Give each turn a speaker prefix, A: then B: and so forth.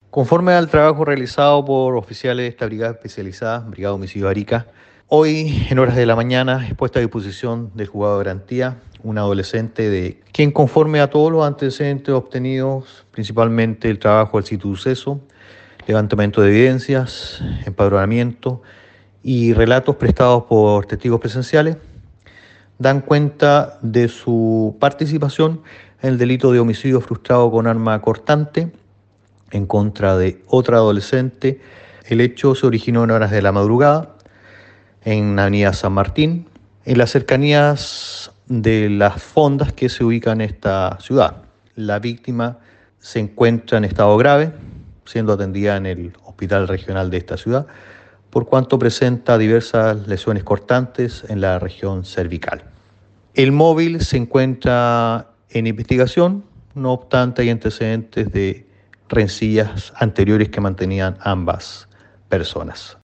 A: Conforme al trabajo realizado por oficiales de esta brigada especializada, Brigada de Homicidio Arica, hoy en horas de la mañana es puesta a disposición del juzgado de garantía un adolescente de quien, conforme a todos los antecedentes obtenidos, principalmente el trabajo del sitio de suceso, levantamiento de evidencias, empadronamiento y relatos prestados por testigos presenciales, dan cuenta de su participación en el delito de homicidio frustrado con arma cortante en contra de otra adolescente. El hecho se originó en horas de la madrugada en la avenida San Martín, en las cercanías de las fondas que se ubican en esta ciudad. La víctima se encuentra en estado grave, siendo atendida en el hospital regional de esta ciudad, por cuanto presenta diversas lesiones cortantes en la región cervical. El móvil se encuentra en investigación, no obstante hay antecedentes de rencillas anteriores que mantenían ambas personas.